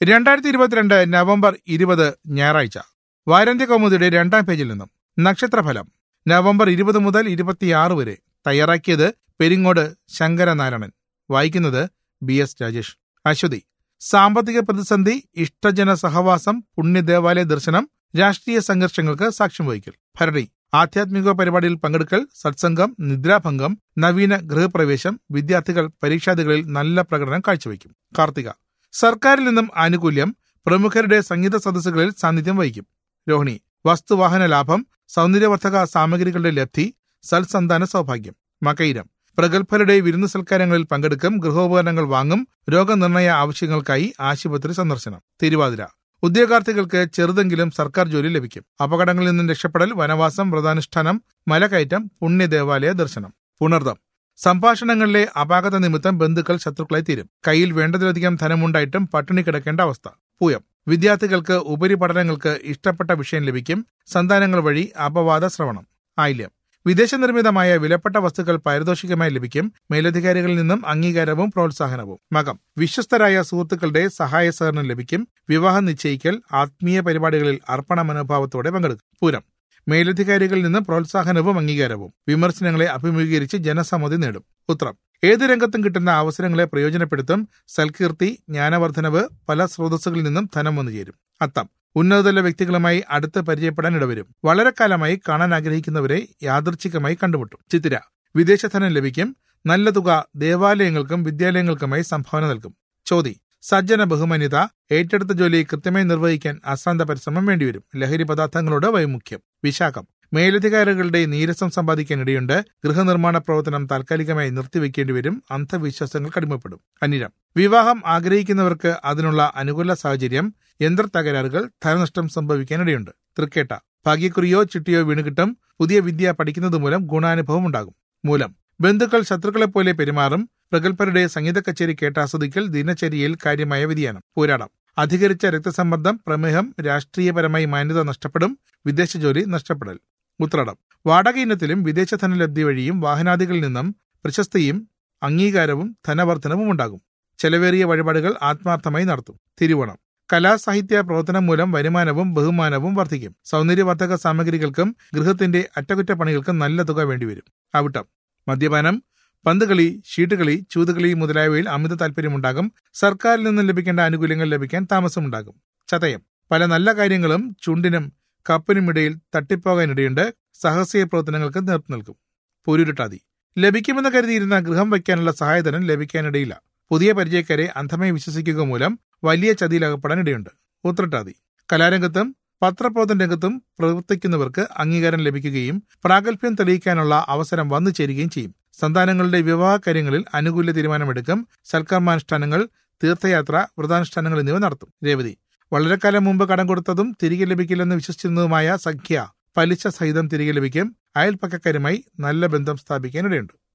2022 November 20 ഞായറാഴ്ച. വാരാന്ത്യ കൗമുദിയുടെ 2-ാം പേജിൽ നിന്നും നക്ഷത്രഫലം നവംബർ 20 മുതൽ 26 വരെ. തയ്യാറാക്കിയത് പെരിങ്ങോട് ശങ്കരനാരായണൻ. വായിക്കുന്നത് BS രാജേഷ്. അശ്വതി. സാമ്പത്തിക പ്രതിസന്ധി, ഇഷ്ടജന സഹവാസം, പുണ്യദേവാലയ ദർശനം, രാഷ്ട്രീയ സംഘർഷങ്ങൾക്ക് സാക്ഷ്യം വഹിക്കൽ. ഭരണി. ആധ്യാത്മിക പരിപാടിയിൽ പങ്കെടുക്കൽ, സത്സംഗം, നിദ്രാഭംഗം, നവീന ഗൃഹപ്രവേശം, വിദ്യാർത്ഥികൾ പരീക്ഷാദികളിൽ നല്ല പ്രകടനം കാഴ്ചവെക്കും. കാർത്തിക. സർക്കാരിൽ നിന്നും ആനുകൂല്യം, പ്രമുഖരുടെ സംഗീത സദസ്സുകളിൽ സാന്നിധ്യം വഹിക്കും. രോഹിണി. വസ്തുവാഹന ലാഭം, സൗന്ദര്യവർദ്ധക സാമഗ്രികളുടെ ലബ്ധി, സൽസന്താന സൗഭാഗ്യം. മകയിരം. പ്രഗത്ഭരുടെ വിരുന്ന് സൽക്കാരങ്ങളിൽ പങ്കെടുക്കും, ഗൃഹോപകരണങ്ങൾ വാങ്ങും, രോഗനിർണയ ആവശ്യങ്ങൾക്കായി ആശുപത്രി സന്ദർശനം. തിരുവാതിര. ഉദ്യോഗാർത്ഥികൾക്ക് ചെറുതെങ്കിലും സർക്കാർ ജോലി ലഭിക്കും. അപകടങ്ങളിൽ നിന്നും രക്ഷപ്പെടൽ, വനവാസം, വ്രതാനുഷ്ഠാനം, മലകയറ്റം, പുണ്യദേവാലയ ദർശനം. പുണർദം. സംഭാഷണങ്ങളിലെ അപാകത നിമിത്തം ബന്ധുക്കൾ ശത്രുക്കളായി തീരും. കയ്യിൽ വേണ്ടതിലധികം ധനമുണ്ടായിട്ടും പട്ടിണി കിടക്കേണ്ട അവസ്ഥ. പൂയം. വിദ്യാർത്ഥികൾക്ക് ഉപരിപഠനങ്ങൾക്ക് ഇഷ്ടപ്പെട്ട വിഷയം ലഭിക്കും. സന്താനങ്ങൾ വഴി അപവാദ ശ്രവണം. ആയില്യം. വിദേശ നിർമ്മിതമായ വിലപ്പെട്ട വസ്തുക്കൾ പാരിതോഷികമായി ലഭിക്കും. മേലധികാരികളിൽ നിന്നും അംഗീകാരവും പ്രോത്സാഹനവും. മകം. വിശ്വസ്തരായ സുഹൃത്തുക്കളുടെ സഹായ സഹകരണം ലഭിക്കും. വിവാഹം നിശ്ചയിക്കൽ, ആത്മീയ പരിപാടികളിൽ അർപ്പണ മനോഭാവത്തോടെ പങ്കെടുക്കും. പൂരം. മേലധികാരികളിൽ നിന്ന് പ്രോത്സാഹനവും അംഗീകാരവും. വിമർശനങ്ങളെ അഭിമുഖീകരിച്ച് ജനസമ്മതി നേടും. ഉത്രം. ഏതു രംഗത്തും കിട്ടുന്ന അവസരങ്ങളെ പ്രയോജനപ്പെടുത്തും. സൽകീർത്തി, ജ്ഞാനവർദ്ധനവ്, പല സ്രോതസ്സുകളിൽ നിന്നും ധനം വന്നു ചേരും. അത്തം. ഉന്നതതല വ്യക്തികളുമായി അടുത്ത് പരിചയപ്പെടാൻ ഇടവരും. വളരെ കാലമായി കാണാൻ ആഗ്രഹിക്കുന്നവരെ യാദൃച്ഛികമായി കണ്ടുമുട്ടും. ചിത്തിര. വിദേശധനം ലഭിക്കും. നല്ല തുക ദേവാലയങ്ങൾക്കും വിദ്യാലയങ്ങൾക്കുമായി സംഭാവന നൽകും. ചോതി. സജ്ജന ബഹുമാന്യത, ഏറ്റെടുത്ത ജോലി കൃത്യമായി നിർവഹിക്കാൻ അശ്രാന്ത പരിശ്രമം വേണ്ടിവരും. ലഹരി പദാർത്ഥങ്ങളോട് വൈമുഖ്യം. വിശാഖം. മേലധികാരികളുടെ നീരസം സമ്പാദിക്കാനിടയുണ്ട്. ഗൃഹനിർമ്മാണ പ്രവർത്തനം താൽക്കാലികമായി നിർത്തിവെക്കേണ്ടി വരും. അന്ധവിശ്വാസങ്ങൾക്ക് അടിമപ്പെടും. അനിഴം. വിവാഹം ആഗ്രഹിക്കുന്നവർക്ക് അതിനുള്ള അനുകൂല സാഹചര്യം. യന്ത്ര തകരാറുകൾ, ധനനഷ്ടം സംഭവിക്കാനിടയുണ്ട്. തൃക്കേട്ട. ഭാഗ്യക്കുറിയോ ചിട്ടിയോ വീണുകിട്ടും. പുതിയ വിദ്യ പഠിക്കുന്നത് മൂലം ഗുണാനുഭവം ഉണ്ടാകും. മൂലം. ബന്ധുക്കൾ ശത്രുക്കളെപ്പോലെ പെരുമാറും. പ്രഗത്ഭരുടെ സംഗീത കച്ചേരി കേട്ടാസ്വദിക്കൽ, ദിനചര്യയിൽ കാര്യമായ വ്യതിയാനം. പോരാടം. അധികരിച്ച രക്തസമ്മർദ്ദം, പ്രമേഹം, രാഷ്ട്രീയപരമായി മാന്യത നഷ്ടപ്പെടും. വിദേശ ജോലി നഷ്ടപ്പെടൽ. ഉത്രാടം. വാടക ഇനത്തിലും വിദേശ ധനലബ്ധി വഴിയും വാഹനാദികളിൽ നിന്നും പ്രശസ്തിയും അംഗീകാരവും ധനവർദ്ധനവും ഉണ്ടാകും. ചെലവേറിയ വഴിപാടുകൾ ആത്മാർത്ഥമായി നടത്തും. തിരുവോണം. കലാസാഹിത്യ പ്രവർത്തനം മൂലം വരുമാനവും ബഹുമാനവും വർദ്ധിക്കും. സൗന്ദര്യവർദ്ധക സാമഗ്രികൾക്കും ഗൃഹത്തിന്റെ അറ്റകുറ്റപ്പണികൾക്കും നല്ല തുക വേണ്ടിവരും. അവിട്ടം. മദ്യപാനം, പന്തുകളി, ഷീട്ടുകളി, ചൂതുകളി മുതലായവയിൽ അമിത താൽപര്യമുണ്ടാകും. സർക്കാരിൽ നിന്നും ലഭിക്കേണ്ട ആനുകൂല്യങ്ങൾ ലഭിക്കാൻ താമസമുണ്ടാകും. ചതയം. പല നല്ല കാര്യങ്ങളും ചുണ്ടിനും കപ്പിനുമിടയിൽ തട്ടിപ്പോകാനിടയുണ്ട്. സാഹസിക പ്രവർത്തനങ്ങൾക്ക് നേതൃത്വം നൽകും. പൂരുരുട്ടാതി. ലഭിക്കുമെന്ന് കരുതിയിരുന്ന ഗൃഹം വയ്ക്കാനുള്ള സഹായധനം ലഭിക്കാനിടയില്ല. പുതിയ പരിചയക്കാരെ അന്ധമായി വിശ്വസിക്കുക മൂലം വലിയ ചതിയിലകപ്പെടാനിടയുണ്ട്. ഉത്രട്ടാതി. കലാരംഗത്തും പത്രപ്രവർത്തന രംഗത്തും പ്രവർത്തിക്കുന്നവർക്ക് അംഗീകാരം ലഭിക്കുകയും പ്രാഗൽഭ്യം തെളിയിക്കാനുള്ള അവസരം വന്നു ചേരുകയും ചെയ്യും. സന്താനങ്ങളുടെ വിവാഹ കാര്യങ്ങളിൽ അനുകൂല തീരുമാനമെടുക്കും. സൽക്കർമാനുഷ്ഠാനങ്ങൾ, തീർത്ഥയാത്ര, വ്രതാനുഷ്ഠാനങ്ങൾ എന്നിവ നടത്തും. രേവതി. വളരെ കാലം മുമ്പ് കടം കൊടുത്തതും തിരികെ ലഭിക്കില്ലെന്ന് വിശ്വസിച്ചിരുന്നതുമായ സംഖ്യ പലിശ സഹിതം തിരികെ ലഭിക്കും. അയൽപ്പക്കക്കാരുമായി നല്ല ബന്ധം സ്ഥാപിക്കാനിടയുണ്ട്.